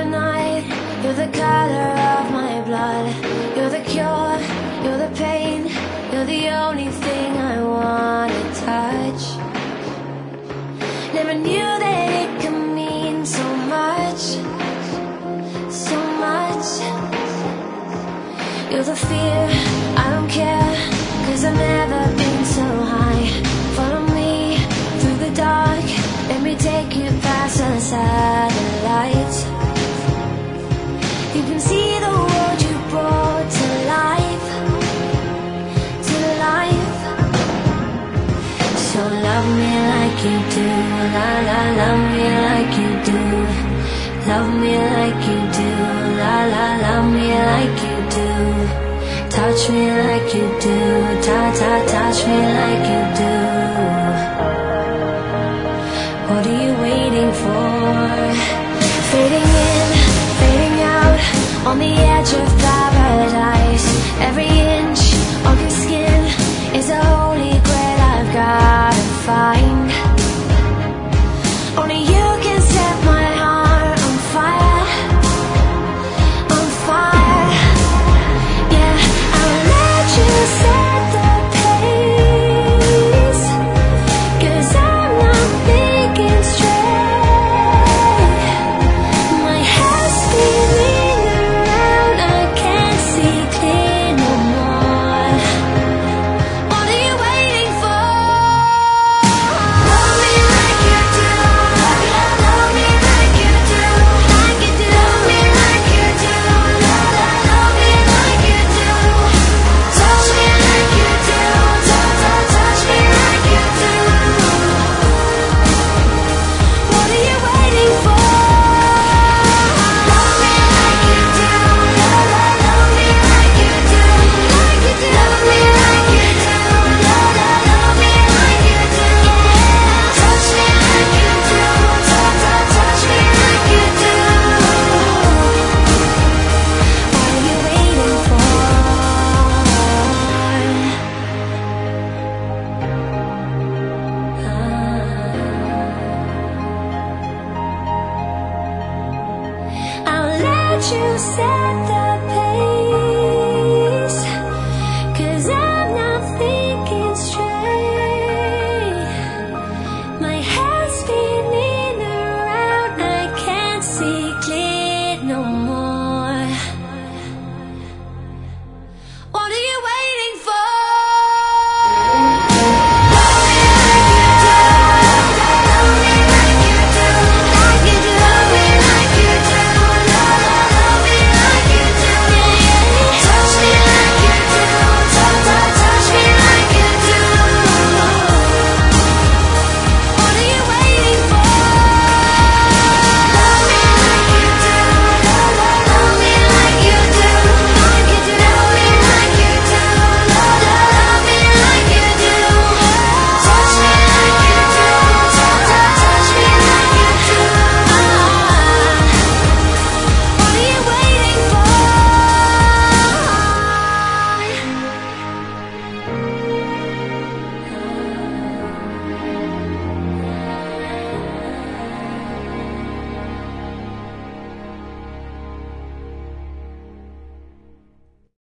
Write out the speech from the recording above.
night, you're the color of my blood. You're the cure, you're the pain, you're the only thing I wanna touch. Never knew that it could mean so much, so much. You're the fear, I don't care, 'cause I've never been so high. Follow me through the dark, let me take you past the satellites. You can see the world you brought to life, to life. So love me like you do, la la, love me like you do. Love me like you do, la la, love me like you do. Touch me like you do, ta ta, touch me like you do. What are you waiting for? Fading in, fading out, on the edge of paradise. Every inch of your skin is a holy grail I've gotta find. Only you can set my heart on fire, on fire. Yeah, I'll let you set the pace, 'cause I'm not thinking straight. My head's spinning around, I can't see clear no more. What are you waiting for? Love me like you do, love me like you do, like you do. Love me like you do, love me like you do. Touch me like you do, touch me like you do. What are you waiting for? Love me like you do, love me like you do, like you do. Love me like you do, love me like you do. Touch me like you do, touch me like you do. What are you waiting for? I'll let you set the